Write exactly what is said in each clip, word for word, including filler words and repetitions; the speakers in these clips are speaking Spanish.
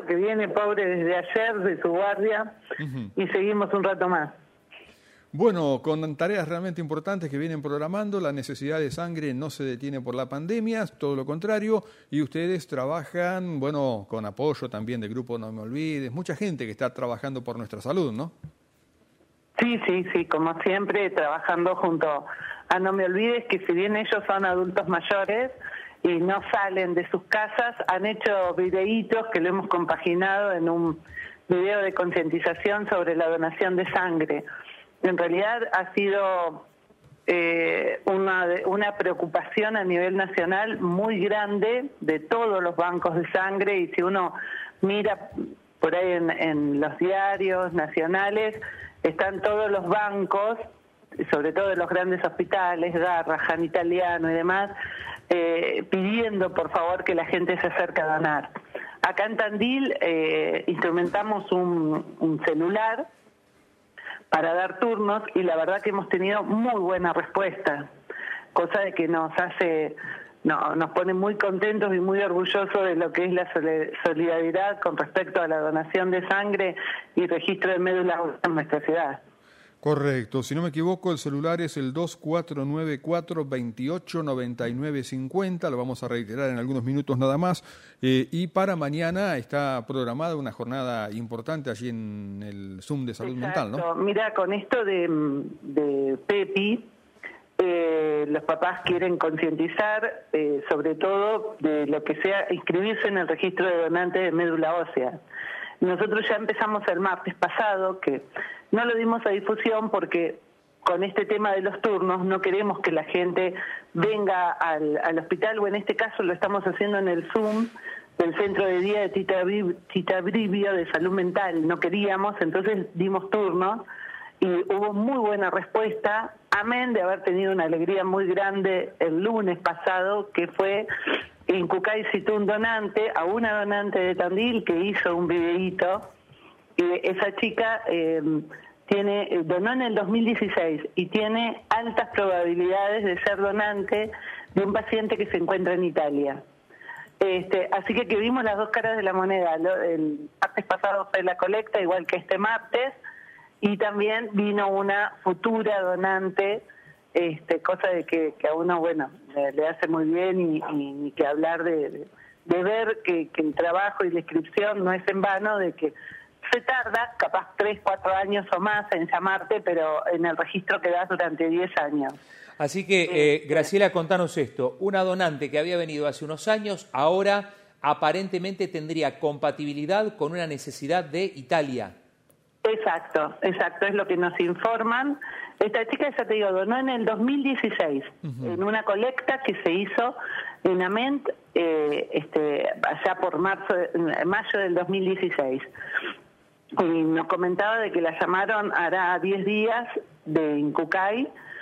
que viene pobre desde ayer de su guardia, uh-huh. y seguimos un rato más. Bueno, con tareas realmente importantes que vienen programando, la necesidad de sangre no se detiene por la pandemia, todo lo contrario, y ustedes trabajan, bueno, con apoyo también del grupo No Me Olvides, mucha gente que está trabajando por nuestra salud, ¿no? Sí, sí, sí, como siempre, trabajando junto a No Me Olvides, que si bien ellos son adultos mayores y no salen de sus casas, han hecho videitos que lo hemos compaginado en un video de concientización sobre la donación de sangre. En realidad ha sido eh, una, una preocupación a nivel nacional muy grande de todos los bancos de sangre, y si uno mira por ahí en, en los diarios nacionales, están todos los bancos, sobre todo de los grandes hospitales, Garra, Han Italiano y demás, eh, pidiendo por favor que la gente se acerque a donar. Acá en Tandil eh, instrumentamos un, un celular para dar turnos, y la verdad que hemos tenido muy buena respuesta, cosa de que nos hace, no, nos pone muy contentos y muy orgullosos de lo que es la solidaridad con respecto a la donación de sangre y registro de médula en nuestra ciudad. Correcto, si no me equivoco el celular es el dos cuatro nueve cuatro, veintiocho noventa y nueve cincuenta, lo vamos a reiterar en algunos minutos nada más, eh, y para mañana está programada una jornada importante allí en el Zoom de Salud Exacto. Mental, ¿no? Mira, con esto de, de Pepi, eh, los papás quieren concientizar eh, sobre todo de lo que sea inscribirse en el registro de donantes de médula ósea. Nosotros ya empezamos el martes pasado, que no lo dimos a difusión porque con este tema de los turnos no queremos que la gente venga al, al hospital, o en este caso lo estamos haciendo en el Zoom del Centro de Día de Tita, Tita Brivio de Salud Mental. No queríamos, entonces dimos turnos y hubo muy buena respuesta, amén de haber tenido una alegría muy grande el lunes pasado, que fue en Cucay citó un donante, a una donante de Tandil que hizo un videíto, y esa chica eh, tiene donó en el dos mil dieciséis y tiene altas probabilidades de ser donante de un paciente que se encuentra en Italia. Este, así que, que vimos las dos caras de la moneda. El martes pasado fue la colecta, igual que este martes, y también vino una futura donante, este, cosa de que, que a uno, bueno, le, le hace muy bien, y, y, y que hablar de, de, de ver que, que el trabajo y la inscripción no es en vano, de que se tarda capaz tres, cuatro años o más en llamarte, pero en el registro quedás durante diez años. Así que, eh, Graciela, contanos esto. Una donante que había venido hace unos años, ahora aparentemente tendría compatibilidad con una necesidad de Italia. Exacto, exacto, es lo que nos informan. Esta chica, ya te digo, donó en el dos mil dieciséis, uh-huh. en una colecta que se hizo en Ament, eh, este, allá por marzo, mayo del dos mil dieciséis. Y nos comentaba de que la llamaron hará diez días de Incucay,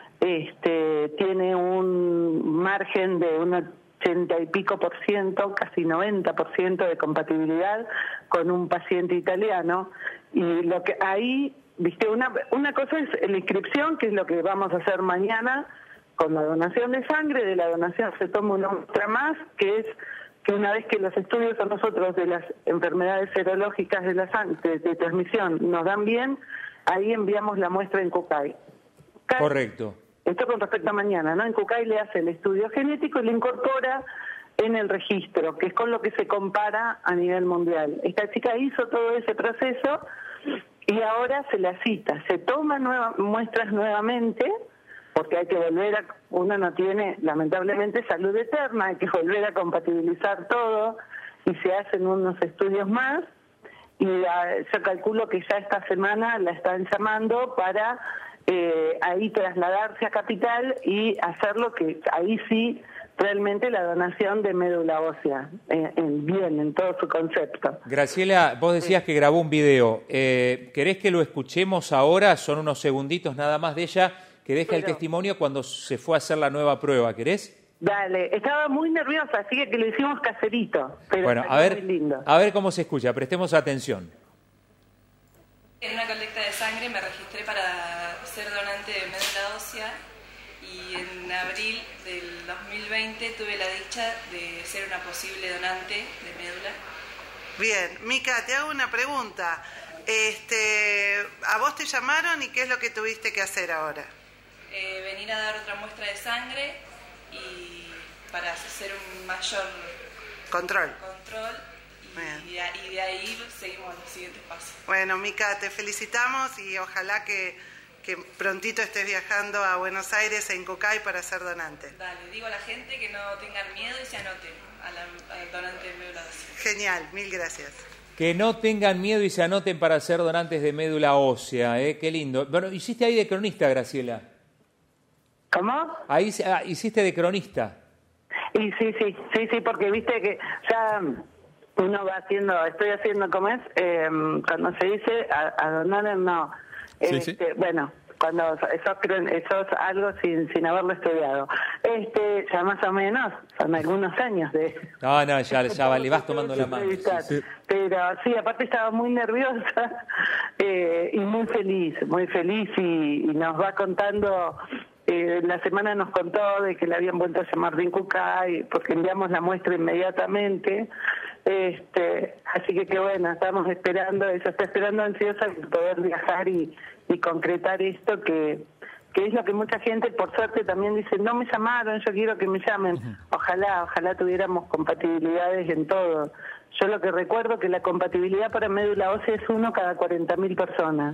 este, tiene un margen de un ochenta y pico por ciento, casi noventa por ciento de compatibilidad con un paciente italiano, y lo que ahí, viste, una, una cosa es la inscripción, que es lo que vamos a hacer mañana con la donación de sangre. De la donación se toma una muestra más, que es que una vez que los estudios a nosotros de las enfermedades serológicas de la sangre de, de transmisión nos dan bien, ahí enviamos la muestra en Cucay. Correcto. Esto con respecto a mañana, ¿no? En Cucay le hace el estudio genético y le incorpora en el registro, que es con lo que se compara a nivel mundial. Esta chica hizo todo ese proceso y ahora se la cita, se toman nueva, muestras nuevamente, porque hay que volver a, uno no tiene lamentablemente salud eterna, hay que volver a compatibilizar todo, y se hacen unos estudios más, y a, yo calculo que ya esta semana la están llamando para eh, ahí trasladarse a Capital y hacerlo, que ahí sí realmente la donación de médula ósea, eh, en bien, en todo su concepto. Graciela, vos decías sí. que grabó un video. Eh, ¿Querés que lo escuchemos ahora? Son unos segunditos nada más de ella, que deja Pero, el testimonio cuando se fue a hacer la nueva prueba. ¿Querés? Dale, estaba muy nerviosa, así que, que lo hicimos caserito. Pero bueno, a ver, muy lindo. a ver cómo se escucha, prestemos atención. En una colecta de sangre me registré para ser donante de médula ósea, y en abril del dos mil veinte tuve la dicha de ser una posible donante de médula. Bien, Mica, te hago una pregunta. Este, ¿a vos te llamaron y qué es lo que tuviste que hacer ahora? Eh, venir a dar otra muestra de sangre y para hacer un mayor Control. control y, y, de, y de ahí seguimos los siguientes pasos. Bueno, Mica, te felicitamos y ojalá que, que prontito estés viajando a Buenos Aires, en Cocay, para ser donante. Dale, digo a la gente que no tengan miedo y se anoten a la, al donante de médula ósea. Genial, mil gracias. Que no tengan miedo y se anoten para ser donantes de médula ósea, ¿eh? Qué lindo. Bueno, hiciste ahí de cronista, Graciela. ¿Cómo? Ahí ah, hiciste de cronista. Y sí, sí, sí, sí, porque viste que ya uno va haciendo, estoy haciendo, ¿cómo es? Eh, cuando se dice a, a donar, no. Sí, Este, sí. Bueno, cuando sos, sos algo sin, sin haberlo estudiado. Este, ya más o menos, son algunos años de... No, no, ya, ya le vas tomando la mano. Sí, sí. Pero sí, aparte estaba muy nerviosa eh, y muy feliz, muy feliz y, y nos va contando... Eh, la semana nos contó de que le habían vuelto a llamar de Incucay porque enviamos la muestra inmediatamente. Este, así que qué bueno, estamos esperando, ella está esperando ansiosa poder viajar y, y concretar esto que, que es lo que mucha gente, por suerte, también dice, no me llamaron, yo quiero que me llamen. Uh-huh. Ojalá, ojalá tuviéramos compatibilidades en todo. Yo lo que recuerdo que la compatibilidad para médula ósea es uno cada cuarenta mil personas.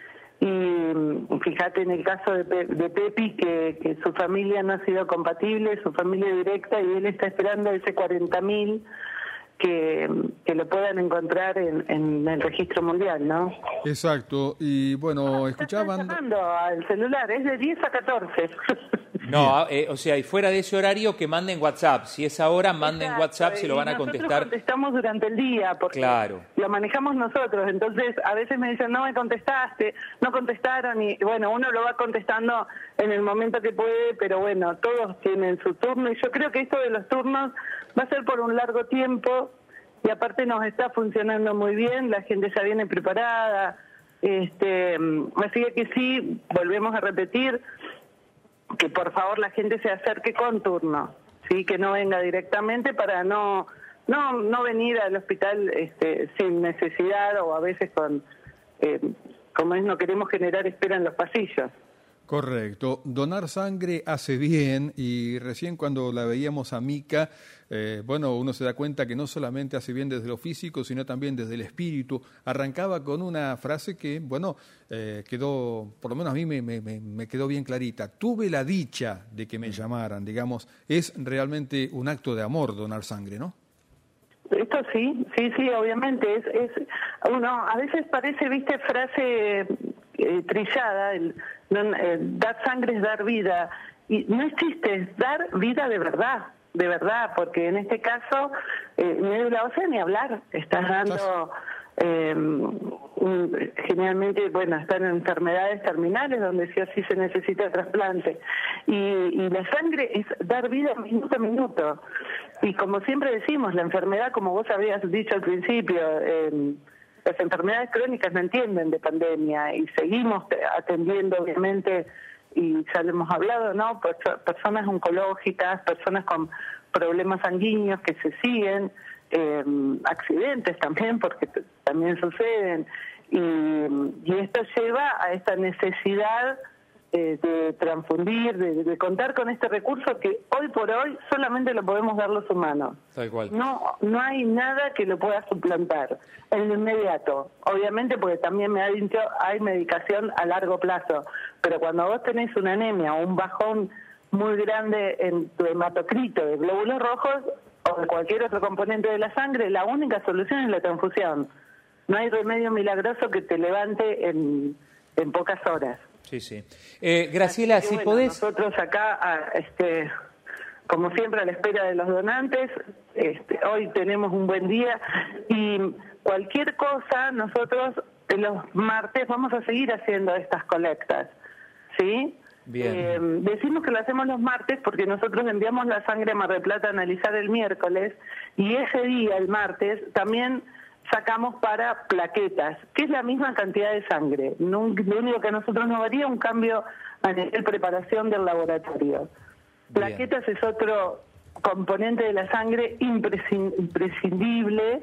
Y fíjate en el caso de, Pe- de Pepi que, que su familia no ha sido compatible, su familia directa, y él está esperando ese cuarenta mil que, que lo puedan encontrar en, en el registro mundial, ¿no? Exacto, y bueno, escuchaban... Están llamando al celular, es de diez a catorce. No, eh, o sea, y fuera de ese horario que manden WhatsApp. Si es ahora, manden Exacto, WhatsApp, se lo van a contestar. Nosotros contestamos durante el día, porque claro. Lo manejamos nosotros. Entonces, a veces me dicen, no me contestaste, no contestaron, y bueno, uno lo va contestando en el momento que puede, pero bueno, todos tienen su turno, y yo creo que esto de los turnos va a ser por un largo tiempo, y aparte nos está funcionando muy bien, la gente ya viene preparada, este, así que sí, volvemos a repetir, que por favor la gente se acerque con turno, sí, que no venga directamente para no no no venir al hospital este, sin necesidad o a veces con eh, como es, no queremos generar espera en los pasillos. Correcto. Donar sangre hace bien, y recién cuando la veíamos a Mica, eh, bueno, uno se da cuenta que no solamente hace bien desde lo físico, sino también desde el espíritu. Arrancaba con una frase que, bueno, eh, quedó, por lo menos a mí me, me, me quedó bien clarita. Tuve la dicha de que me llamaran, digamos. Es realmente un acto de amor donar sangre, ¿no? Esto sí, sí, sí, obviamente. Es, es uno a veces parece, viste, frase eh, trillada, el, no, eh, dar sangre es dar vida, y no existe, es dar vida de verdad, de verdad, porque en este caso, eh, médula ósea ni hablar, estás dando, eh, un, generalmente, bueno, están en enfermedades terminales donde sí o sí se necesita trasplante, y, y la sangre es dar vida minuto a minuto, y como siempre decimos, la enfermedad, como vos habías dicho al principio, eh, las enfermedades crónicas no entienden de pandemia y seguimos atendiendo, obviamente, y ya lo hemos hablado, ¿no? Personas oncológicas, personas con problemas sanguíneos que se siguen, eh, accidentes también, porque también suceden, y, y esto lleva a esta necesidad eh, de transfundir, de, de contar con este recurso que hoy por hoy solamente lo podemos dar los humanos. Tal cual. No, no hay nada que lo pueda suplantar en lo inmediato, obviamente, porque también me ha dicho hay medicación a largo plazo, pero cuando vos tenés una anemia o un bajón muy grande en tu hematocrito de glóbulos rojos o de cualquier otro componente de la sangre, la única solución es la transfusión. No hay remedio milagroso que te levante en, en pocas horas. Sí, sí. Eh, Graciela, si bueno, podés... Nosotros acá, este, como siempre, a la espera de los donantes, este, hoy tenemos un buen día y cualquier cosa, nosotros los martes vamos a seguir haciendo estas colectas, ¿sí? Bien. Eh, decimos que lo hacemos los martes porque nosotros enviamos la sangre a Mar del Plata a analizar el miércoles y ese día, el martes, también sacamos para plaquetas, que es la misma cantidad de sangre. No, lo único que a nosotros nos varía un cambio a nivel preparación del laboratorio. Plaquetas Bien. Es otro componente de la sangre imprescindible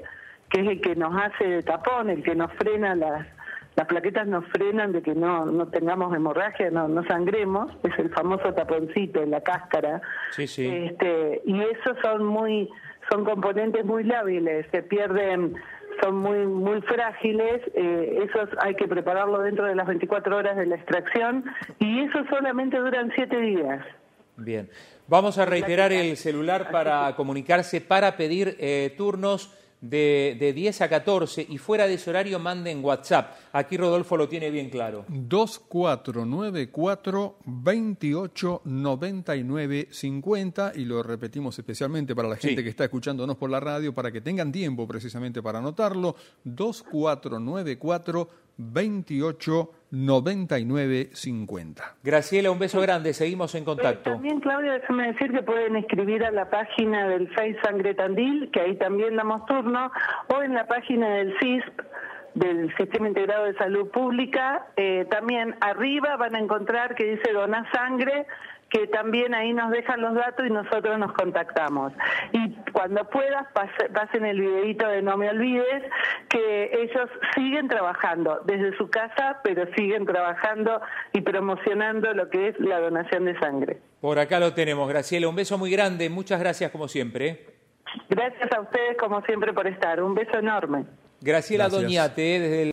que es el que nos hace de tapón, el que nos frena las... Las plaquetas nos frenan de que no, no tengamos hemorragia, no, no sangremos, es el famoso taponcito en la cáscara. Sí, sí. Este, y esos son muy, son componentes muy lábiles, se pierden, son muy, muy frágiles, eh, esos hay que prepararlo dentro de las veinticuatro horas de la extracción, y esos solamente duran siete días. Bien. Vamos a reiterar el celular para comunicarse, para pedir eh, turnos De, de diez a catorce, y fuera de ese horario manden WhatsApp. Aquí Rodolfo lo tiene bien claro. dos cuatro nueve cuatro, veintiocho noventa y nueve cincuenta, y lo repetimos especialmente para la gente sí. que está escuchándonos por la radio, para que tengan tiempo precisamente para anotarlo. dos cuatro nueve cuatro, veintiocho noventa y nueve cincuenta. Graciela, un beso grande, seguimos en contacto. Eh, también, Claudia, déjame decir que pueden escribir a la página del Face Sangre Tandil, que ahí también damos turno, o en la página del C I S P, del Sistema Integrado de Salud Pública. Eh, también arriba van a encontrar que dice Doná Sangre, que también ahí nos dejan los datos y nosotros nos contactamos. Y cuando puedas, pase, pasen el videito de No Me Olvides, que ellos siguen trabajando desde su casa, pero siguen trabajando y promocionando lo que es la donación de sangre. Por acá lo tenemos, Graciela, un beso muy grande, muchas gracias como siempre. Gracias a ustedes como siempre por estar, un beso enorme. Graciela Gracias. Doñate, desde el